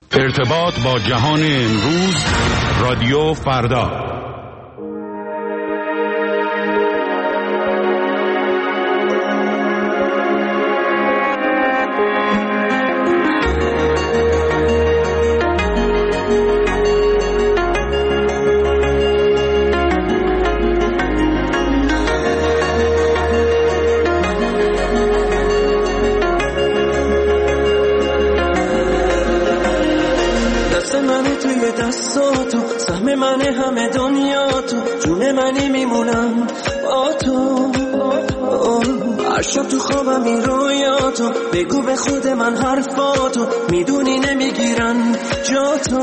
ارتباط با جهان امروز، رادیو فردا. همه دنیا تو جون منی میمونم با تو، هر شب تو خوابم این رویاتو، بگو به خود من حرفاتو، میدونی نمیگیرن جا تو،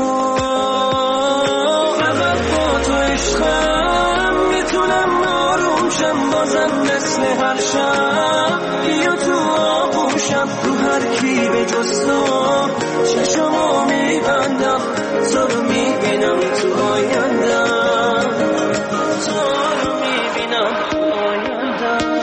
فقط با تو عشقم میتونم آروم شم، بازم مثل هر شب بیا تو آغوشم، رو هر کی به جز تو چشمو میبندم، تو رو میبینم تو آیندم، تو رو میبینم تو آیندم.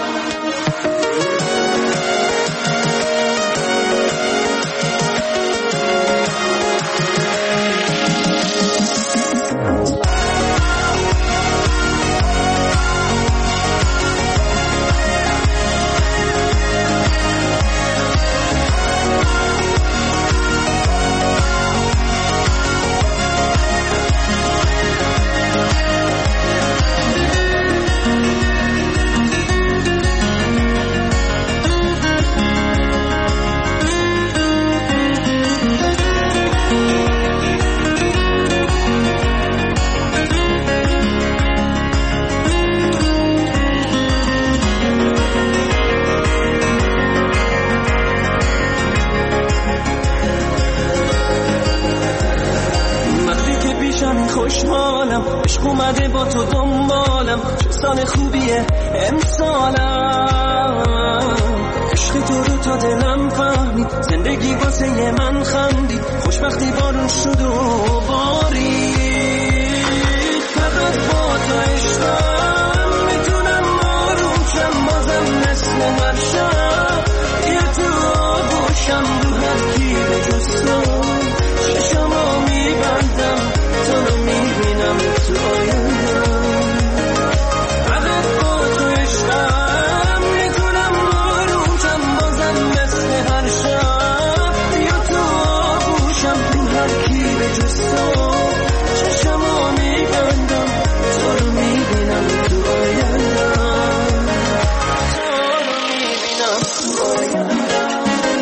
خوشحالم عشق اومده با تو دنبالم، چه سال خوبیه امسالم، عشق تو رو تا دلم فهمید، زندگی واسه من خندید، خوشبختی بارون شد و بارید، فقط با تو عشقم میتونم آروم شم، بازم مثل هر شب یه تو آغوشم، رو هر کی به جز تو چشمو میبندم، تو رو میبینم تو آیندم، فقط با تو عشقم میتونم آروم شم، بازم مثل هر شب بیا تو آغوشم، رو هر کی به جز تو چشمو میبندم، تو رو میبینم تو آیندم، تو رو میبینم تو آیندم.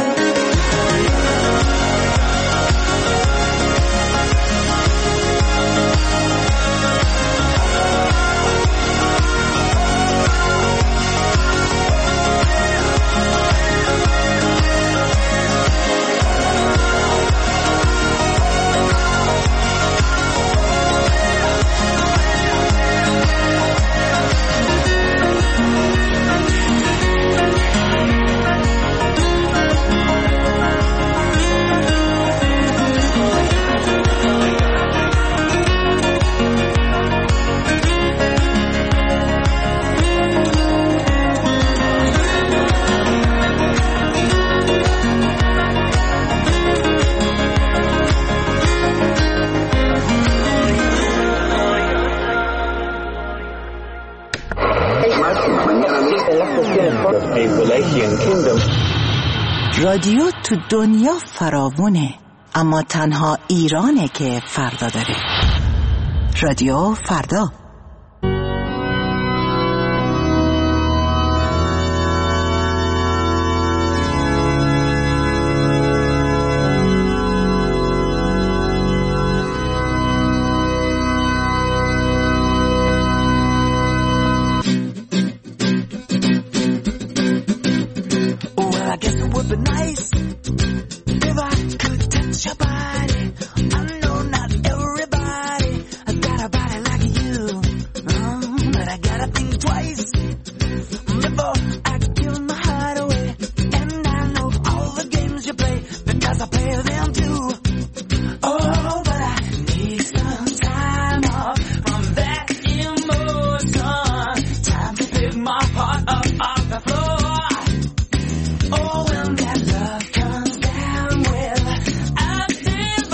رادیو تو دنیا فراوونه، اما تنها ایرانه که فردا داره. رادیو فردا. Oh, when that love comes down, well, I feel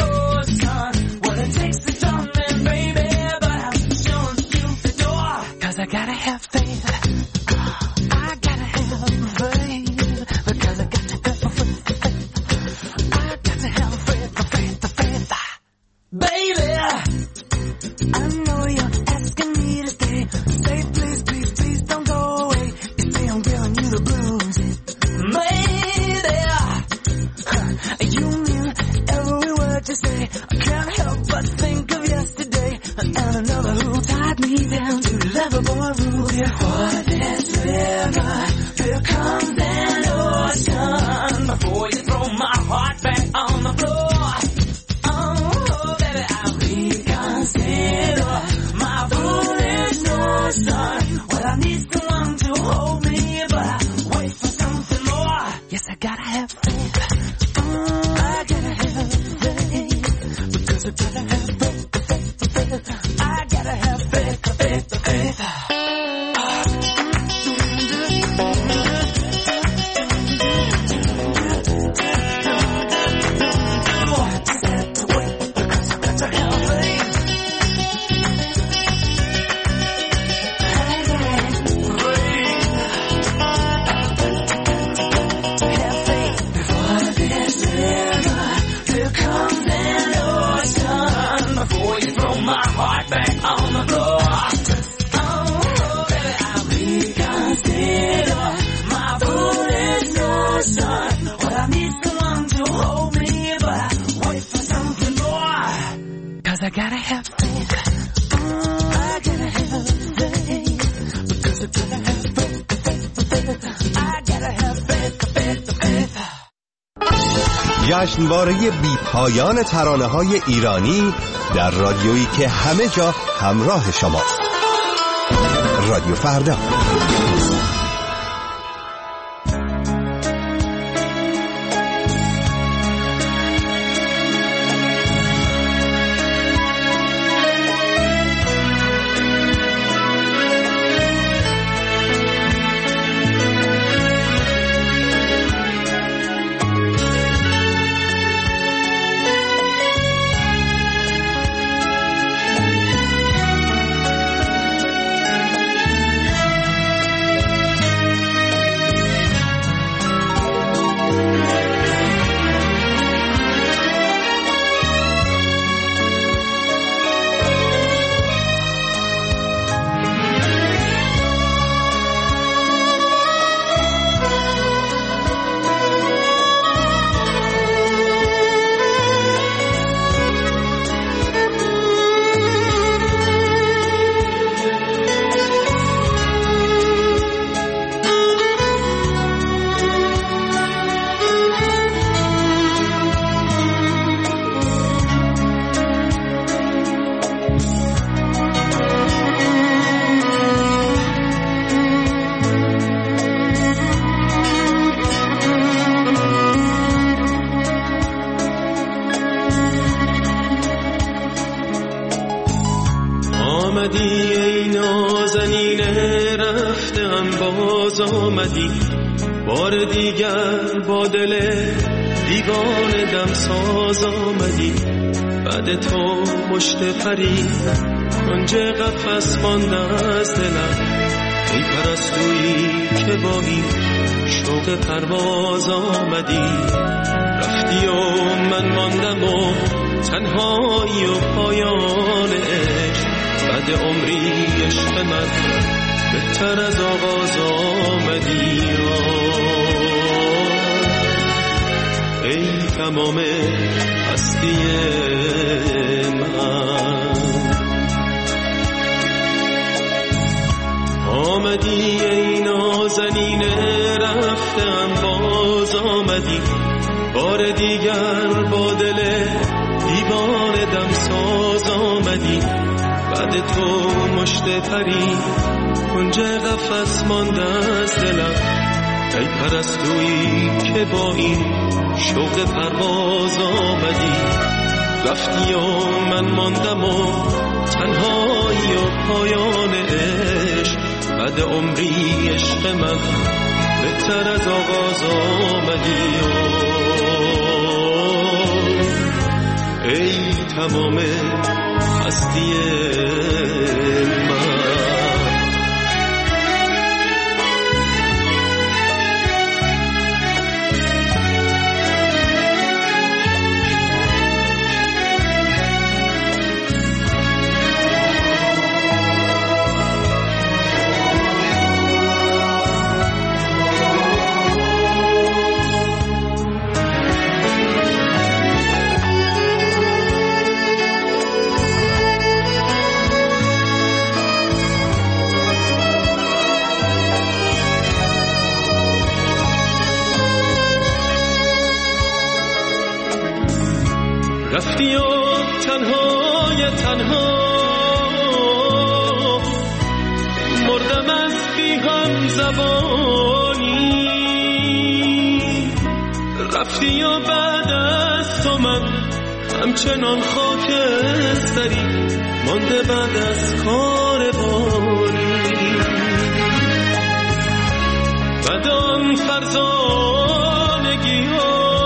I know you're asking me to stay. Say please, please, please don't go away. You say I'm giving you the blues. Maybe you mean every word you say. I can't help but think of yesterday and another who tied me down to lovable rule. For this river, here comes an ocean. Before you throw my heart back on the floor, oh baby, I'll reconsider my foolish notion. Well, I need someone to hold me, but I wait for something more. Yes, I gotta have faith. I gotta have faith, because I gotta have faith. I gotta have faith, faith, faith. I gotta have faith. I gotta have faith. Because I gotta have faith. I gotta have faith. جشنواره بی پایان ترانه‌های ایرانی در رادیویی که همه جا همراه شماست. رادیو فردا. ای نازنینه رفتم باز آمدی، بار دیگر با دل دیوانه دم ساز آمدی. بعد تو مشت پری کنج قفس مانده از دلم، ای پرستویی که با این شوق پرواز آمدی. رفتی و من ماندم و تنهایی و پایان عشق، بعد عمری عشق من بهتر از آغاز آمدی. ای تمام هستی من، آمدی ای نازنینه رفتم باز آمدی. بار دیگر با دل دیوانه دم ساز آمدی. بعد تو مشت پری کنج قفس مانده از دلم، ای پرستویی که با این شوق پرواز آمدی. رفتی و من ماندم و تنهایی و پایان عشق، بعد عمری عشق من بهتر از آغاز آمدی. ای تمام هستی من. رفتی و تنهای تنها مردم از بی هم زبانی. رفتی و بعد از تو من همچنان خاکستری مانده بعد از کاروانی. بعد آن فرزانگی ها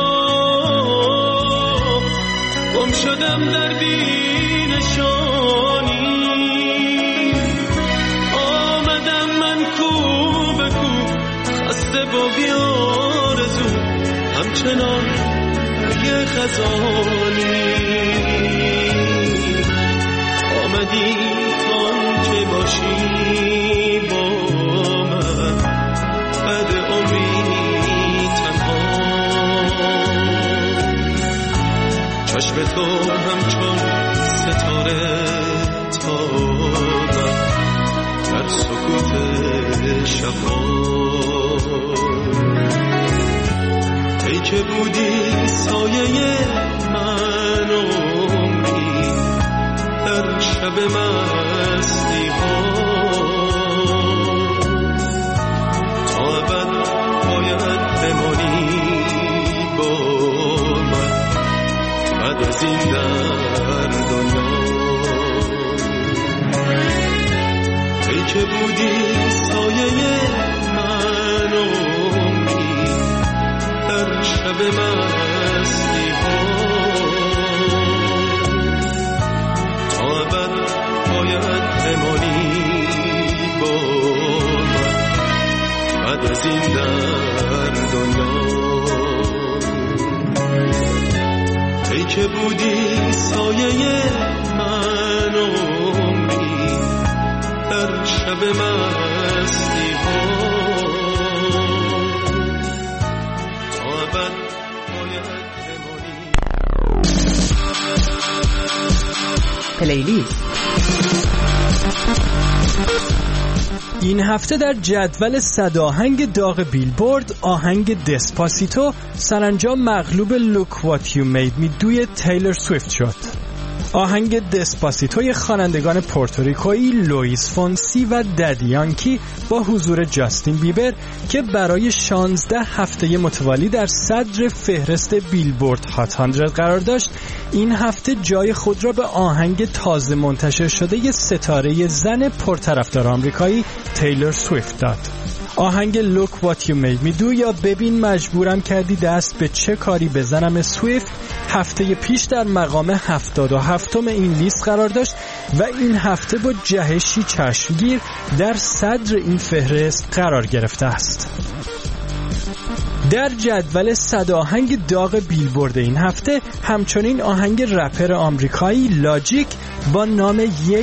گم شدم در بینشانی. آمدم من کو به کو خسته و بیارزو همچنان یه خزانی. آمدی آن که باشی با من بعد عمری تنها. چشم تو همچون ستاره تابم در سکوت شبها. ای که بودی سایه من عمری در شب مستی ها. تا ابد باید بمانی با من بعد از این در دنیا. ای که بودی سایه من عمری در شب مستی ها. تا ابد باید بمانی با من بعد از این در دنیا. ای که بودی سایه من عمری در شب مستی ها. تا ابد باید بمانی. پلیلیست این هفته در جدول 100 آهنگ داغ بیلبورد آهنگ دسپاسیتو سرانجام مغلوب Look What You Made Me دوی تیلر سویفت شد. آهنگ دسپاسیتوی خوانندگان پورتوریکویی لوئیس فونسی و ددی یانکی با حضور جاستین بیبر که برای 16 هفته متوالی در صدر فهرست بیلبورد هات 100 قرار داشت، این هفته جای خود را به آهنگ تازه منتشر شده ی ستاره زن پرطرفدار آمریکایی تیلر سویفت داد. آهنگ Look What You Made Me Do یا ببین مجبورم کردی دست به چه کاری بزنم سویفت هفته پیش در مقام 77 این لیست قرار داشت و این هفته با جهشی چشمگیر در صدر این فهرست قرار گرفته است. در جدول 100 آهنگ داغ بیلبورد این هفته همچنین آهنگ رپر آمریکایی لاجیک با نام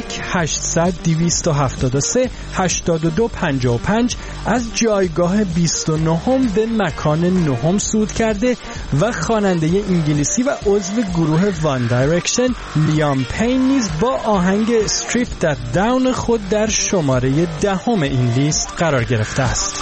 1-800-273-8255 از جایگاه 29 به مکان 9 صعود کرده و خواننده انگلیسی و عضو گروه وان دایرکشن لیام پین نیز با آهنگ استریپ دت داون خود در شماره 10 این لیست قرار گرفته است.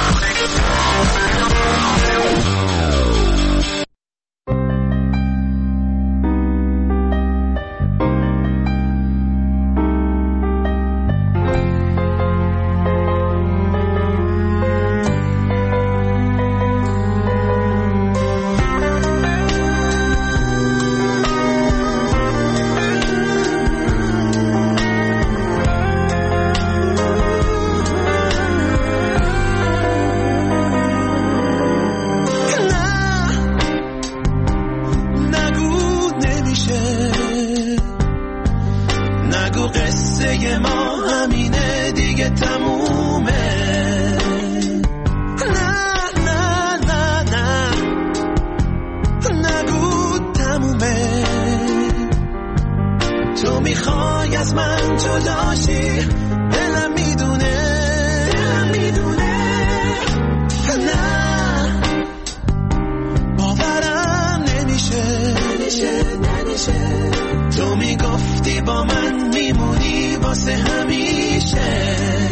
تو میگفتی با من میمونی واسه همیشه.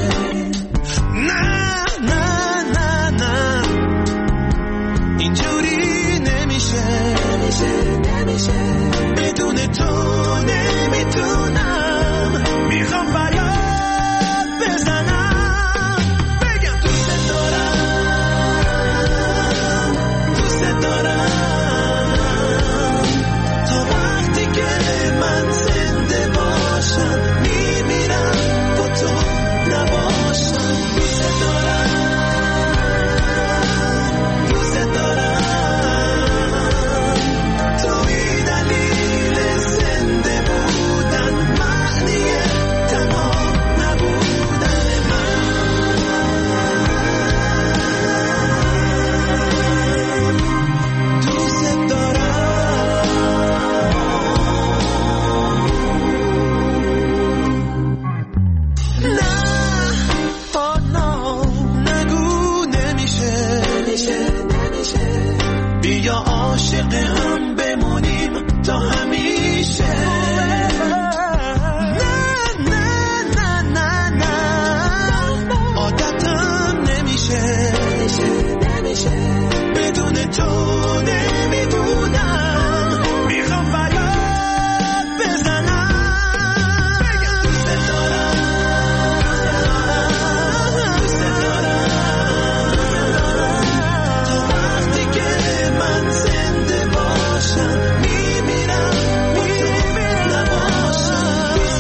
نه نه نه نه اینجوری نمیشه. بدون تو نمیتونم میخوام فریاد بزنم بگم دوست دارم تا وقتی که من زنده باشم میمیرم با تو نباشم دوست دارم توی دلیل زنده بودن معنی تنها نبودن من دوست دارم نگو نمیشه بیا عاشق هم بمونیم تا همیشه نه عادتم نمیشه بدون تو نمیدونم میخوام فریاد بزنم بگم دوست دارم تا وقتی که من زنده باشم میمیرم با تو نباشم دوست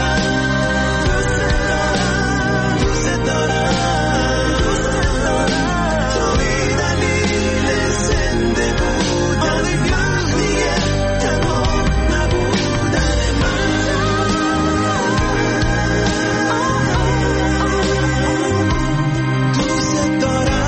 دارم توی دلیل زنده بودن معنی تنها نبودن من دوست دارم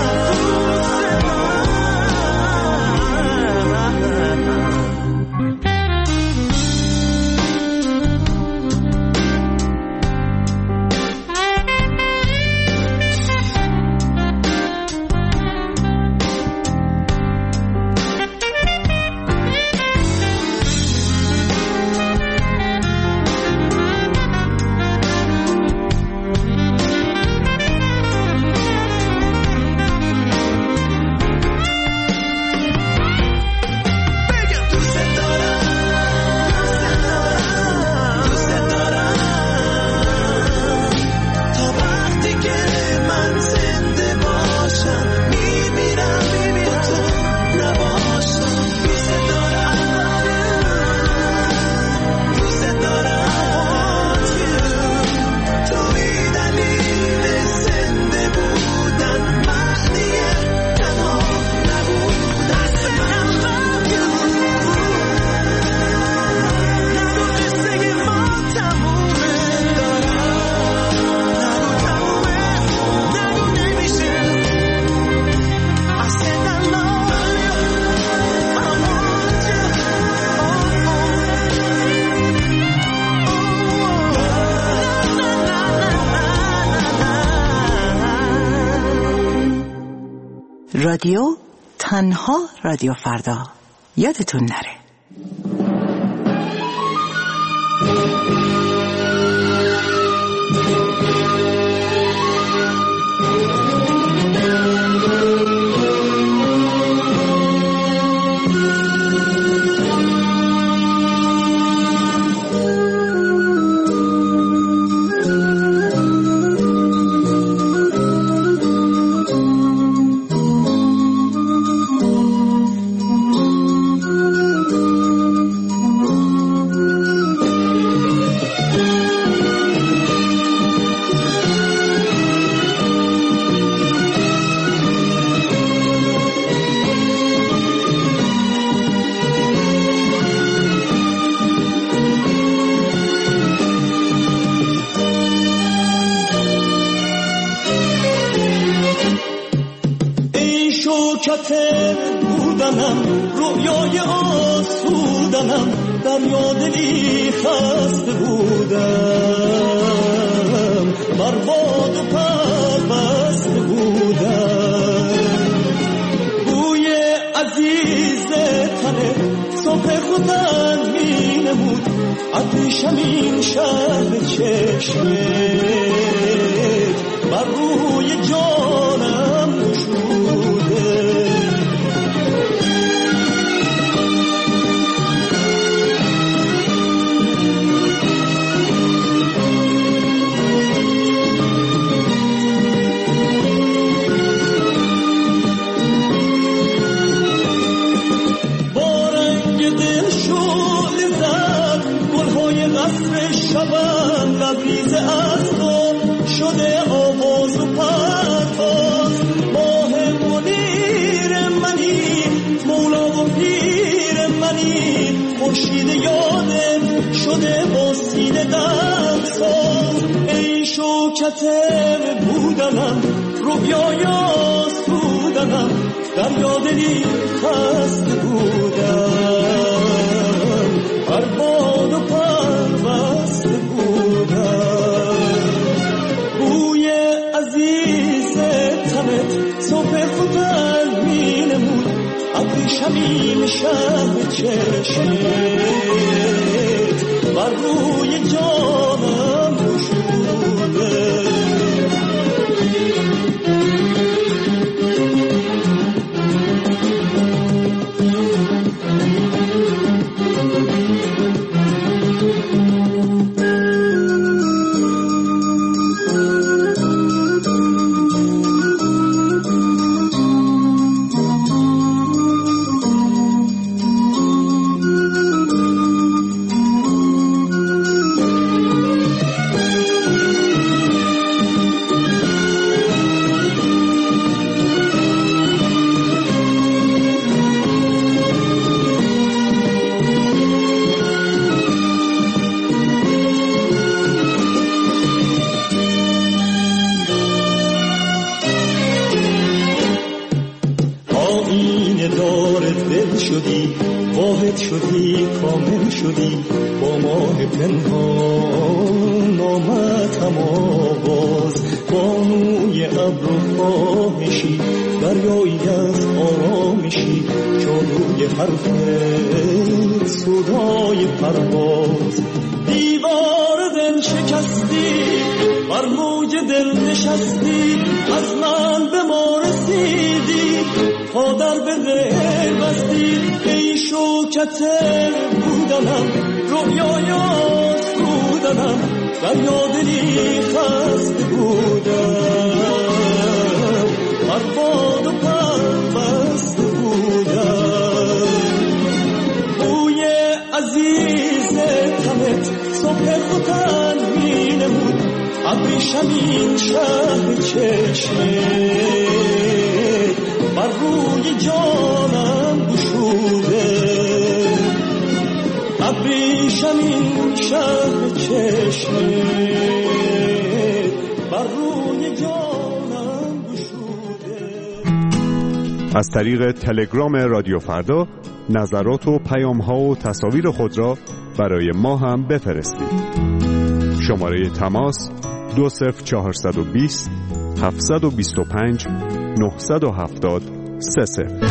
تا وقتی که من زنده باشم میمیرم با تو نباشم دوست دارم توی دلیل زنده بودن معنی تنها نبودن نگو قصه ما تمومه نگو نمیشه I said I love you I want you رادیو تنها رادیو فردا، یادتون نره. بودنم رویای آسودنم دریا دلی خسته بودم برباد و پربسته بودم بوی عزیز تنه صبح خودم می نمود آتشم این شهر چشمت بر روی جانم نشوده شعله زد گلهای قصر شبم لبریز از تو شده آواز و پرواز ماه منیر منی مولا و پیر منی خورشید یادم شده با سینه دم ساز ای شوکت بودنم رویایا سودنم در یادنی خسته بودم پرباد و پربسته بودم بوی عزیز تنت صبح خودن می نمود ابریشمین شهر چشمت بر روی جانم گشوده شدی کامل شدی با ماه پنهان آمد هم آواز بانوی ابر و خواهشی دریایی از آرامشی جادوی حرفت صدای پرواز دیوار دل شکستی بر موج دل نشستی از من به ما رسیدی تا در به غیر بستی ای شوکت بودنم رویایا سودنم در یادنی خسته بودم پرباد و پربسته بودم بوی عزیز تنت صبح خودن می نمود ابریشمین شهر چشمت بر روی جانم گشوده ابریشمین شهر چشمت بر روی جانم گشوده. از طریق تلگرام رادیو فردا نظرات و پیام‌ها و تصاویر خود را برای ما هم بفرستید. شماره تماس 20420 725 970 30.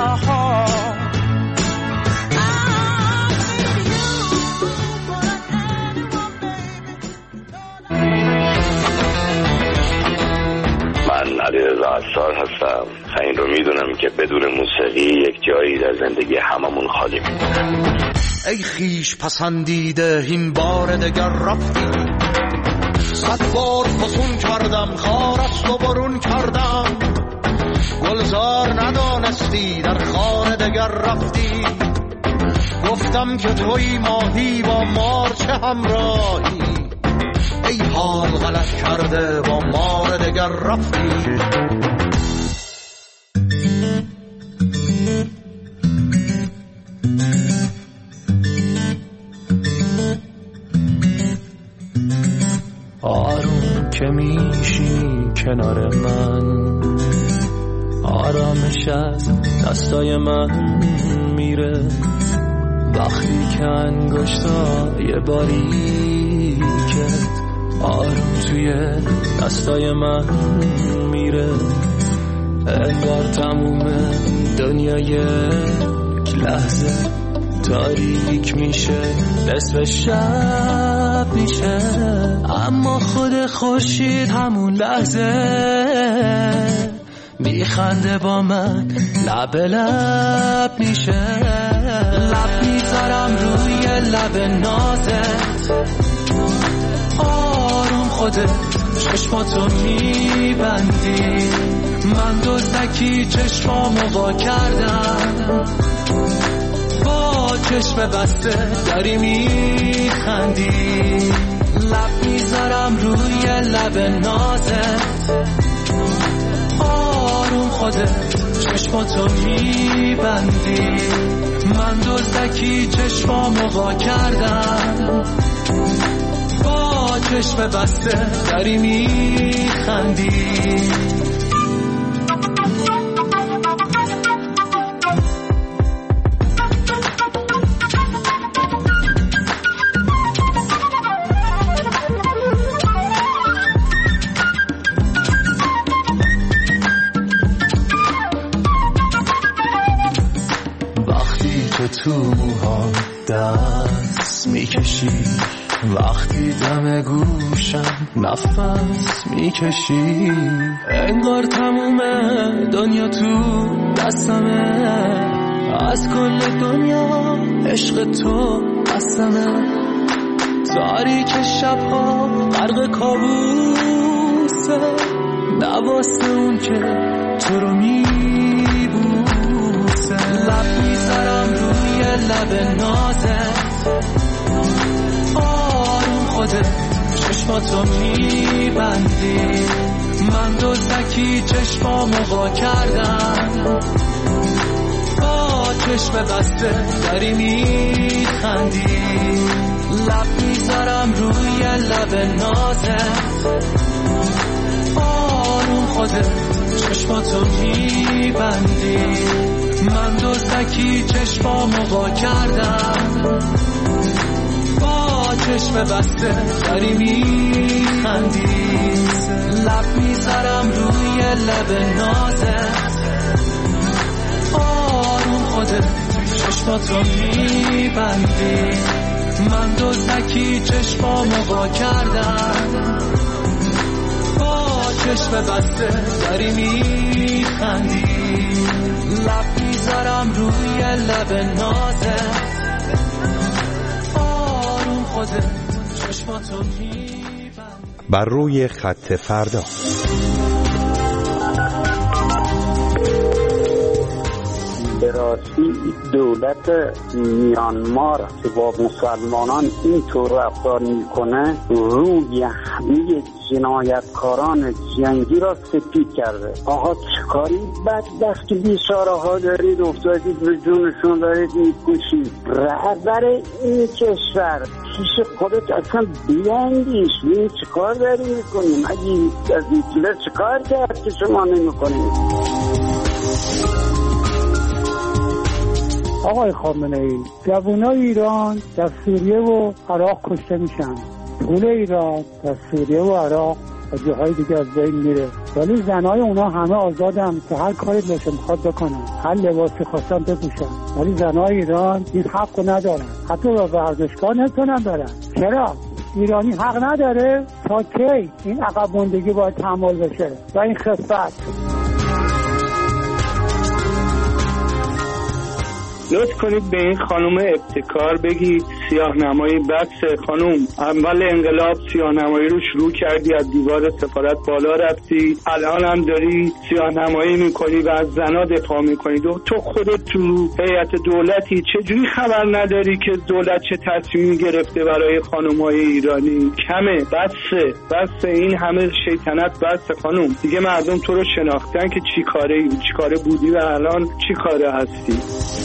ها. من علیرضا عصار هستم. این رو میدونم که بدون موسیقی یک جایی در زندگی هممون خالی میمونه. ای خیش پسندیده این بار دگر رفتی، 100 بار فسون کردم خارست و برون کردم، گلزار ندانستی در خانه دگر رفتی، گفتم که توی ماهی با مار چه همراهی، ای حال غلط کرده با مار دگر رفتی. آروم که میشی کنار من، آرامش از دستای من میره، وقتی که انگشتای باریکت آروم توی دستای من میره، انگار تموم دنیا یک لحظه تاریک میشه، نصف شب میشه، اما خود خورشید همون لحظه میخنده با من، لب لب میشه، لب میذارم روی لب نازت، آروم خودت چشماتو میبندی، من دزدکی چشمامو وا کردم، با چشم بسته داری میخندی، لب میذارم روی لب نازت، آروم خودت چشماتو میبندی، من دزدکی چشمامو وا کردم، با چشم بسته داری میخندی. تو موها دست میکشی، وقتی دم گوشم نفس میکشی، انگار تموم دنیا تو دستمه، از کل دنیا عشق تو بستمه، تاریک شبها غرق کابوسه، نواسته اون که تو رو میبوسه، لب میذارم روی لب نازت، آروم خودت چشماتو میبندی، من دزدکی چشمامو وا کردم، با چشم بسته داری میخندی، لب میذارم روی لب نازت، آروم خودت چشماتو میبندی، من دزدکی چشمامو وا کردم، با چشم بسته داری میخندی، لب میذارم روی لب نازت، آروم خودت چشماتو میبندی، من دزدکی چشمامو وا کردم، با چشم بسته داری میخندی، لب میذارم روی لب نازت، آروم خودت چشماتو میبندی. بر روی خط فردا. به راستی دولت میانمار که با مسلمانان اینطور رفتار میکنه روی همه جنایتکاران جنگی را سپید کرده. آقا چکاری بدبختی بیچاره ها دارید افتادید به جونشون دارید میکشید. رهبر این کشور پیش خودت اصلا بیاندیش ببین چکار داری میکنیم. اگه از هیتلر چکار کرد که شما نمیکنید؟ آقای خامنه‌ای، جوانای ایران در سوریه و عراق کشته میشن. پول ایران در سوریه و عراق و جاهای دیگه از بین میره. ولی زنای اونا همه آزادن که هر کاری دلشون میخواد بکنن، هر لباسی خواستن بپوشن. ولی زنای ایران این حق رو ندارن، حتی به ورزشگاه نمیتونن برن. چرا؟ ایرانی حق نداره؟ تا کی این عقب ماندگی باید تحمل بشه و این خفت؟ لطف کنید به این خانم ابتکار بگید سیاه‌نمایی بس. خانم اول انقلاب سیاه‌نمایی رو شروع کردی، از دیوار سفارت بالا رفتی، الان هم داری سیاه‌نمایی میکنی و از زنا دفاع میکنی. تو خودت تو هیئت دولتی چجوری خبر نداری که دولت چه تصمیمی گرفته برای خانم‌های ایرانی؟ کمه، بس این همه شیطنت بس. خانم دیگه مردم تو رو شناختن که چی کاره بودی و الان چی کاره هستی.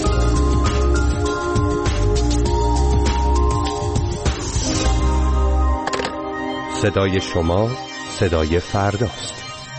صدای شما صدای فرداست.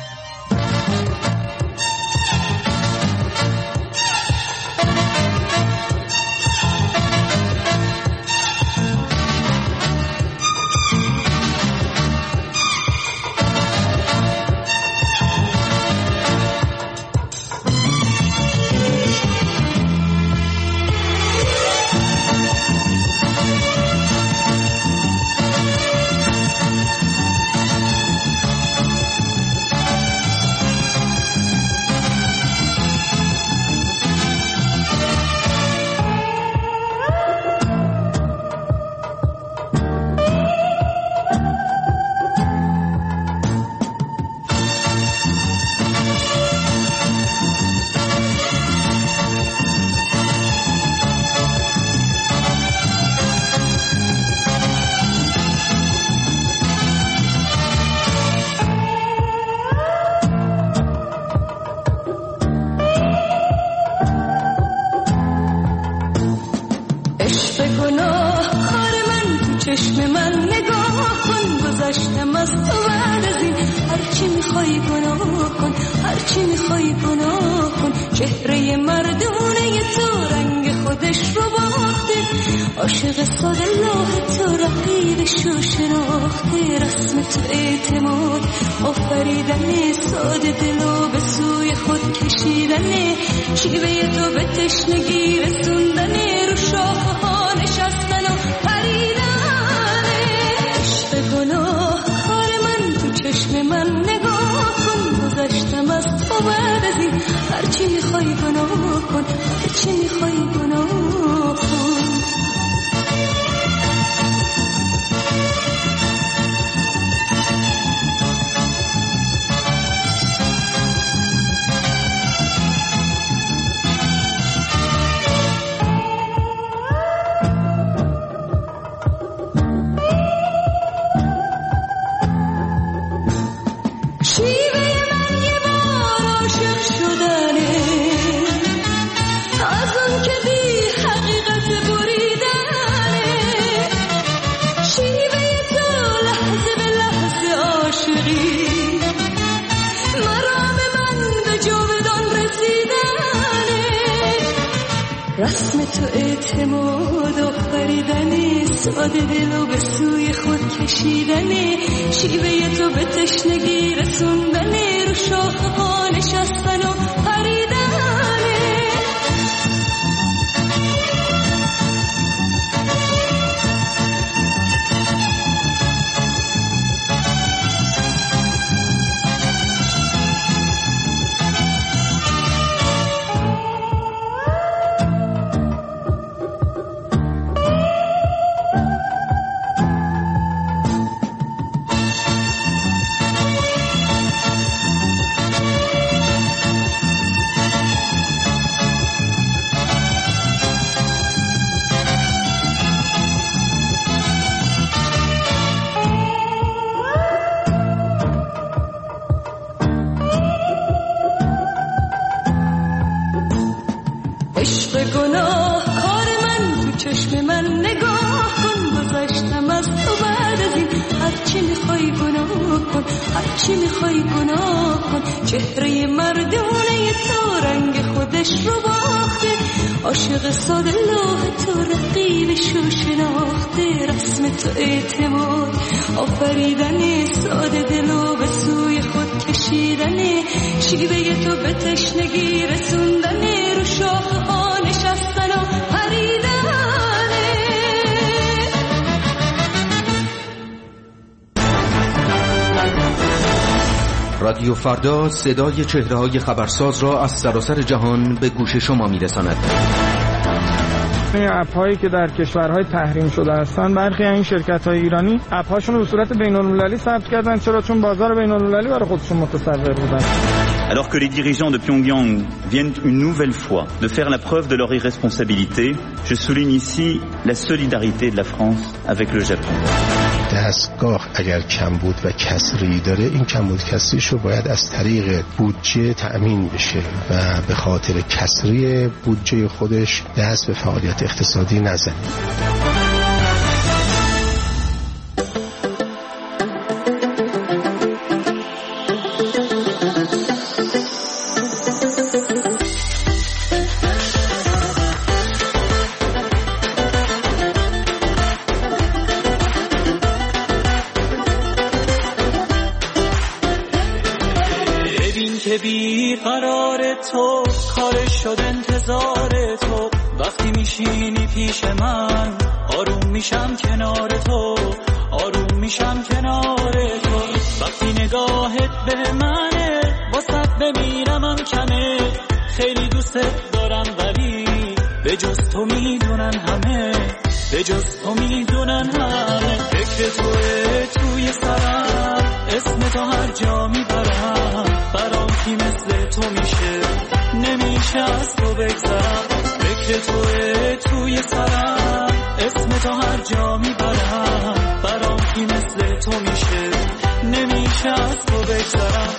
رسم تو اعتماد و خریدنی، ساده دل و به سوی خود کشیدنی، شیوه تو به تشنگی رسوندنی، رو شاخه ها نشستن و پریدنی. چی میخوای گناه کن، چهره مردونه تو رنگ خودش رو باخته، عاشق ساده لاه تو رقیب شو شناخته رسم تو اعتماد آفریدن ساده دلو به سوی خود کشیدن شیوه تو به تشنگی رسوندن رو شاخه ها نشستن و پریدن. رادیو فردا صدای چهره‌های خبرساز را از سراسر جهان به گوش شما می‌رساند. این اپ‌هایی که در کشورهای تحریم شده هستند، برخی از این شرکت‌های ایرانی اپ‌هاشون رو به صورت بین‌المللی ثبت کردن. چرا؟ چون بازار بین‌المللی برای خودشون متصور بودن. Alors que les dirigeants de Pyongyang viennent une nouvelle fois de faire la preuve de leur irresponsabilité, je souligne ici la solidarité de la France avec le Japon. دستگاه اگر کمبود و کسری داره، این کمبود کسریش رو باید از طریق بودجه تأمین بشه و به خاطر کسری بودجه خودش دست به فعالیت اقتصادی نزنه. قرار تو کار شد انتظار تو وقتی میشینی پیش من آروم میشم کنار تو آروم میشم کنار تو وقتی نگاهت به منه واسه بمیرمم کمه خیلی دوست دارم ولی به جز تو میدونن همه به جز تو میدونن همه فکر توه توی سرم اسم تو هر جا میبرم برام کی مثل تو میشه نمیشه از تو بگذرم فکر توه توی سرم اسم تو هر جا میبرم برام کی مثل تو میشه نمیشه از تو بگذرم.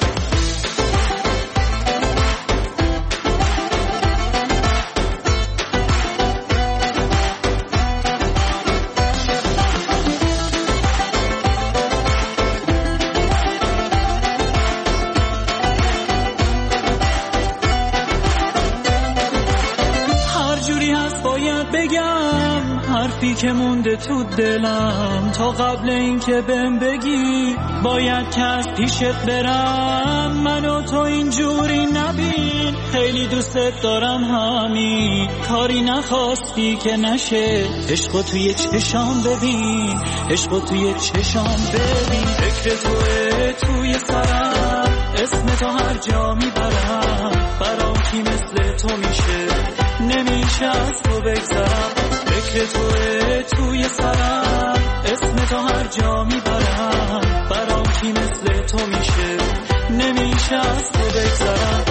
حرفی که مونده تو دلم تا قبل اینکه بهم بگی باید که از پیشت برم منو تو اینجوری نبین خیلی دوستت دارم همین کاری نخواستی که نشه عشقو توی چشام ببین عشقو توی چشام ببین فکر توه توی سرم اسم تو هر جا میبرم برام کی مثل تو میشه نمیشه از تو بگذرم فکر توه توی سرم اسم تو هر جا میبرم برام کی مثل تو میشه نمیشه از تو بگذرم.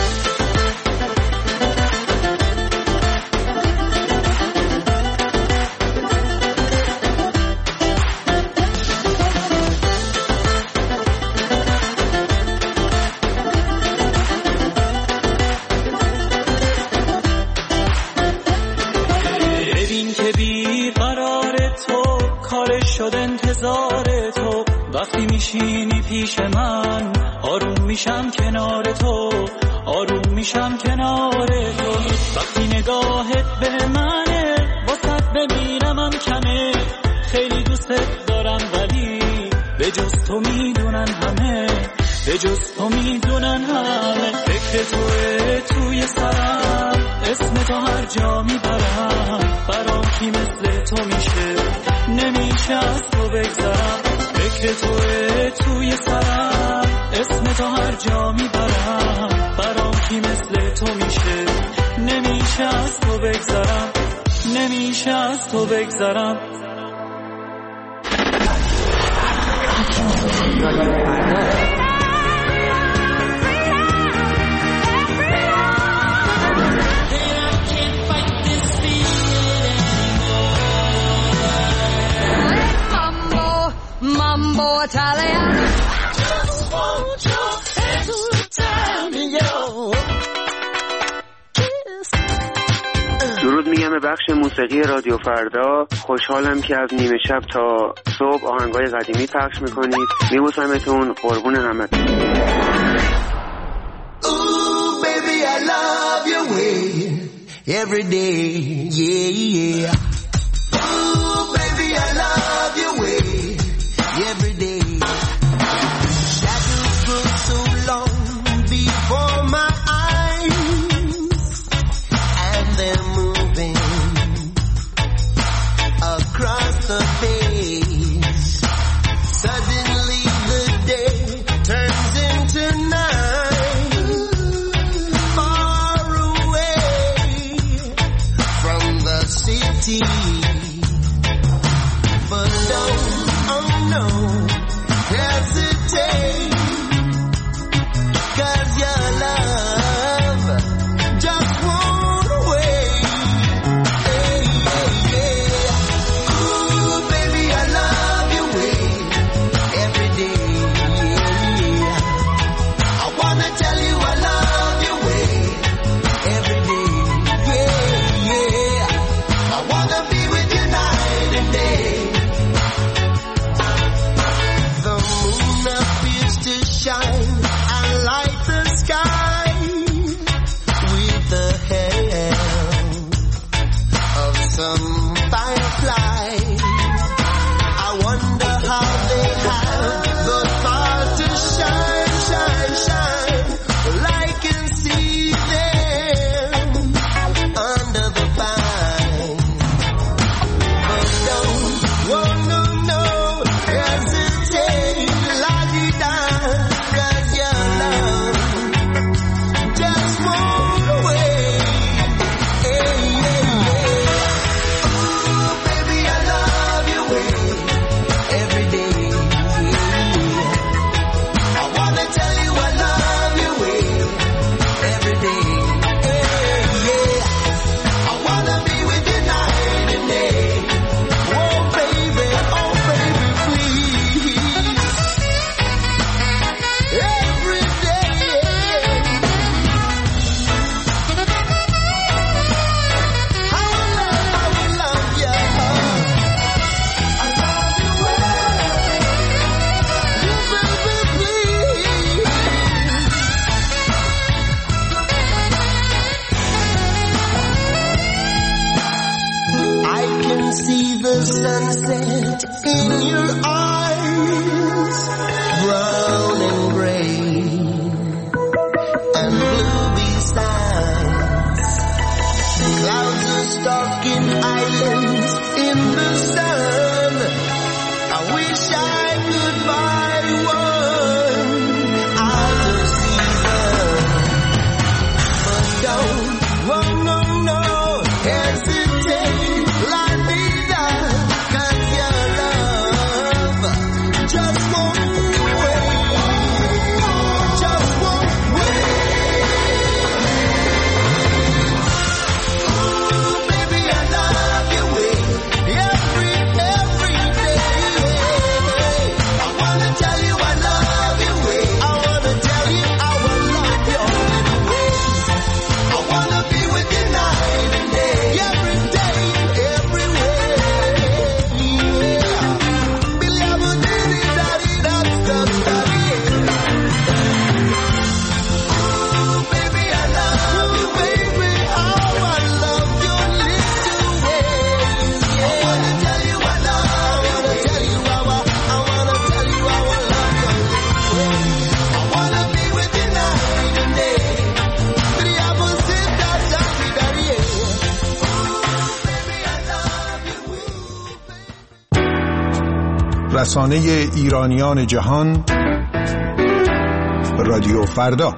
شد انتظار تو وقتی میشینی پیش من آروم میشم کنار تو آروم میشم کنار تو وقتی نگاهت به منه واسه بمیرمم کمه خیلی دوستت دارم ولی به جز تو میدونن همه به جز تو میدونن همه فکر توه توی سرم اسم تو هر جا میبرم برام کی مثل تو میشه نمیشه از تو بگذرم فکر توه توی سرم اسم تو هر جا میبرم برام کی مثل تو میشه نمیشه از تو بگذرم نمیشه از تو بگذرم. Mambo Italiano. Just want your hands to tell me درود میگم به بخش موسیقی رادیو فردا. خوشحالم که از نیمه شب تا صبح آهنگای قدیمی پخش میکنید. میبوسمتون، قربون همتون. Ooh baby I love your way every day, yeah. Ooh, baby, I love your way every day. Shadows grow so long before my eyes, and they're moving across the face. Suddenly the day turns into night, far away from the city. But don't, oh no, hesitate, 'cause your love just won't wait. Hey, hey, yeah. Ooh, baby, I love your way every day. I wanna tell you I love your way every day. Yeah, yeah. I wanna be with you night and day. The moon appears to shine and light the sky with the help of some firefly. I wonder how they have the power to shine, shine, shine. Well, I can see them under the pine. But don't, oh no, no, hesitate, la-di-da, 'cause your love just won't wait. Hey, hey, yeah. Ooh, baby, I love your way every day. I wanna tell you I love your way every day. Hey, yeah. I wanna be with you night and day. Oh baby, please. Every day. I will love you. I love you baby, please. I can see the sunset in your eyes, brown and gray and blue besides. Clouds are stalking islands in the sun. I wish I could buy one out of season. But don't, oh no, no, hesitate, la-di-da, 'cause your love just won't wait, just won't wait. Ooh, baby, I love your way every day. I wanna tell you I love your way. I wanna tell you I will love your way. I wanna be with you night and day, every day, everywhere. Yeah. Ooh, baby, I love you, baby. Oh, I love your little ways. I wanna tell you I love you. I wanna tell you I love your little ways. I wanna be with you night and day. رسانه ایرانیان جهان، رادیو فردا.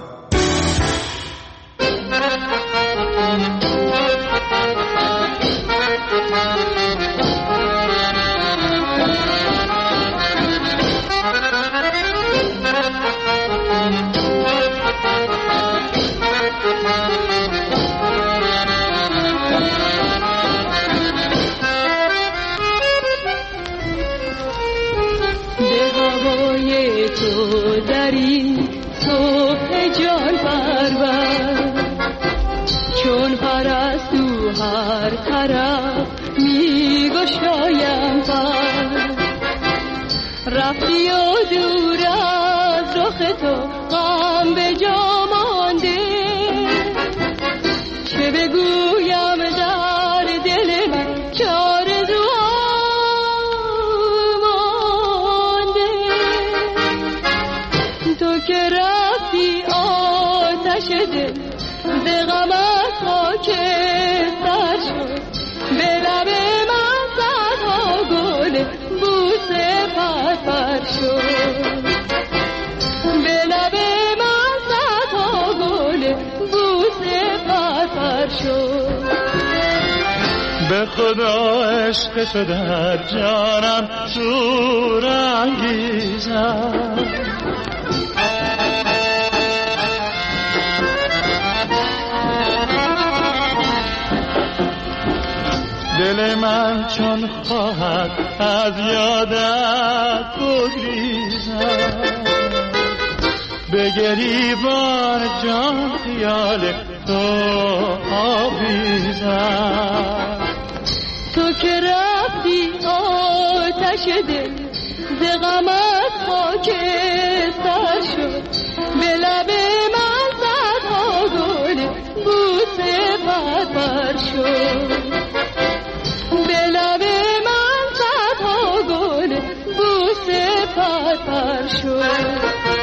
تو در این صبح جان پرور، چون پرستو هر طرف می گشایم پر. رفتی و دور از رخ تو غم به جا مانده، چه بگویم به خدا عشق تو در جانم شور انگیزم. دل من چون خواهد از یادت بگریزم، به گریبان جان خیال تو آویزم. تو که رفتی آتش دل ز غمت خاکستر شد، به لب من صدها گل بوسه پرپر شد، به لب من صدها گل بوسه پرپر شد.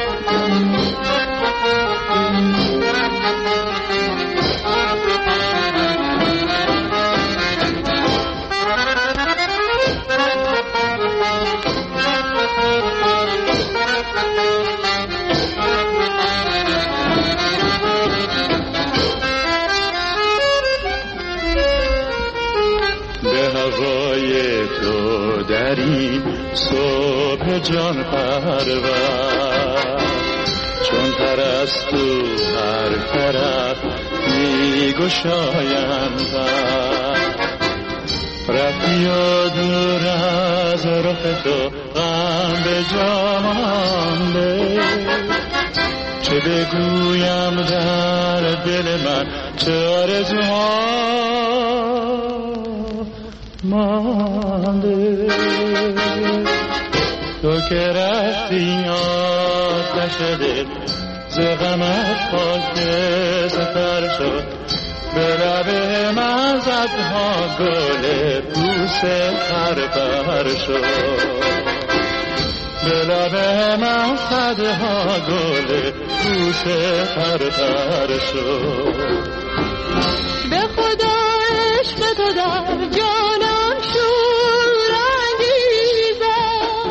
در این صبح جان پرور، چون پرستو هر طرف می گشایند، رفتی و دور از رخ تو غم به جا مانده. چه بگویم در دل من چه آرزوها مانده. تو که رفتی آتش دل ز غمت خاکستر شد، به لب من صدها گل بوسه پرپر شد، به لب من صدها گل بوسه پرپر شد. به خدا عشق تو در جانم شور انگیزد،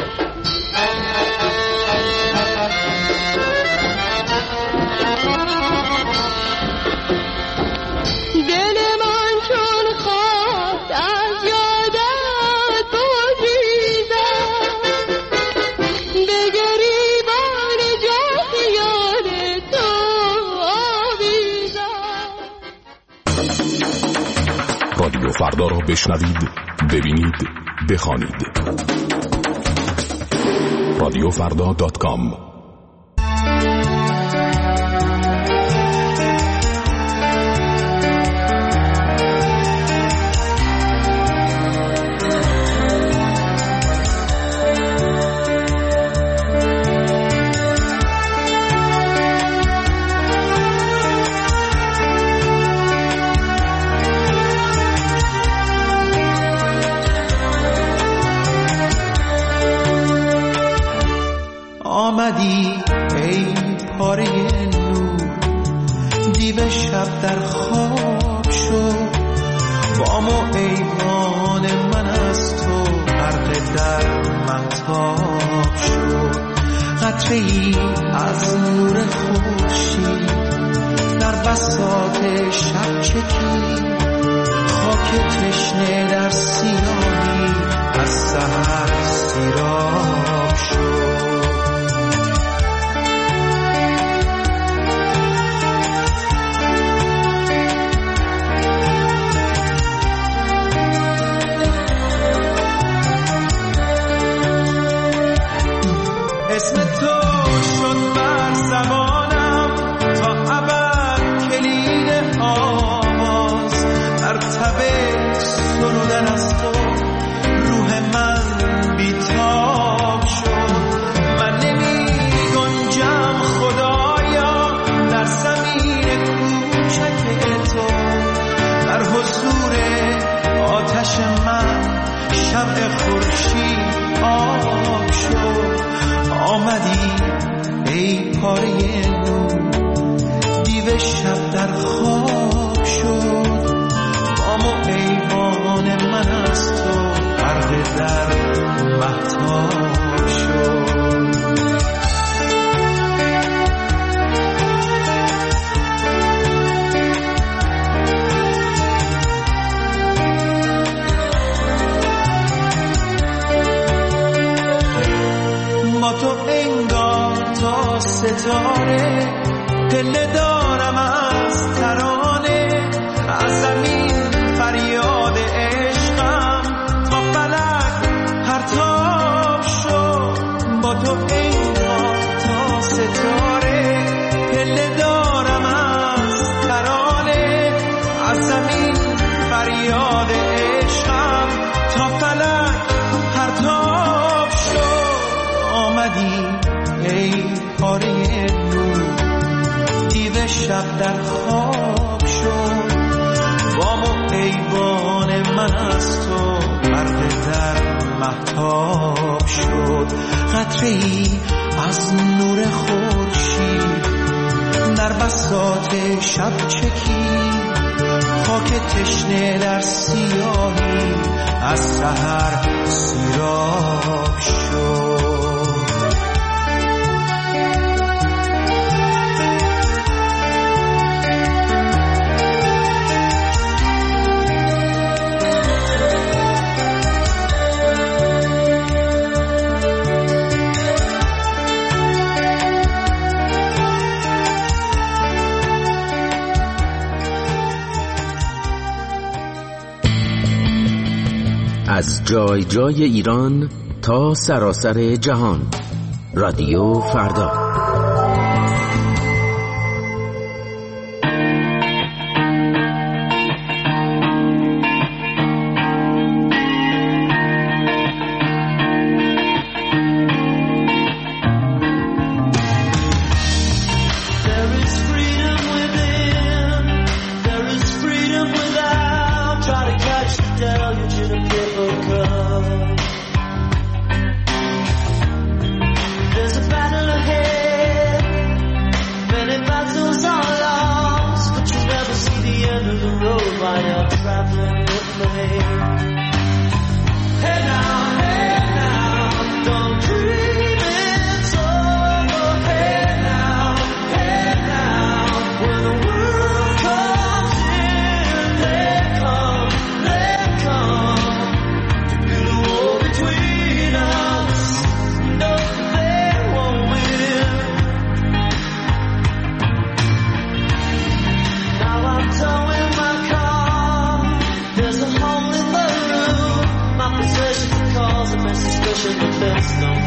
دل من چون خواست از یادت بگریزد، به گریبان جان خیال تو آویزد. رادیو فردا را بشنوید، ببینید، بخوانید. رادیوفردا.com. آمدی ای پاره نور، دیو شب در خواب شد، بام و ایوان من از تو غرق در مهتاب شد. قطره ای از نور خورشید در بساط شب چکید، خاک تشنه در سیاهی از سحر سیراب شد. اسم تو شد بر زبانم تا ابد کلید آواز، مرتب سرودن از تو روح من بیتاب شد. من نمی گنجم خدایا در زمین کوچک تو، در حضور آتش من شمع خورشید آب شد. آمدی ای پاره نور، دیو شب در خواب شد، بام و ایوان من از تو غرق در مهتاب شد. ستاره پله دارم از ترانه از زمین فریاد عشقم تا فلک پرتاب شد با تو انگار تا ستاره پله دارم از ترانه از زمین فریاد عشقم تا فلک پرتاب شد آمدی ای پاره نور دیو شب در خواب شد بام و ایوان من از تو پرده در مهتاب شد قطره ای از نور خورشید در بساط شب چکید خاک تشنه در سیاهی از سحر سیراب شد از جای جای ایران تا سراسر جهان رادیو فردا. Suspicion, the best